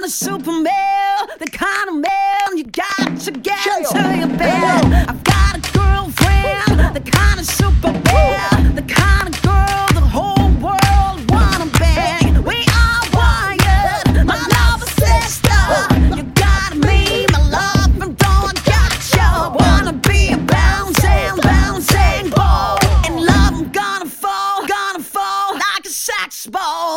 of Superman, the kind of man you got to get into your bed. I've got a girlfriend, the kind of Superman, the kind of girl the whole world wanna bang. We are wired, my love is sister. You got me, my love, and don't got you. Wanna be a bouncing ball. In love, I'm gonna fall like a sax ball.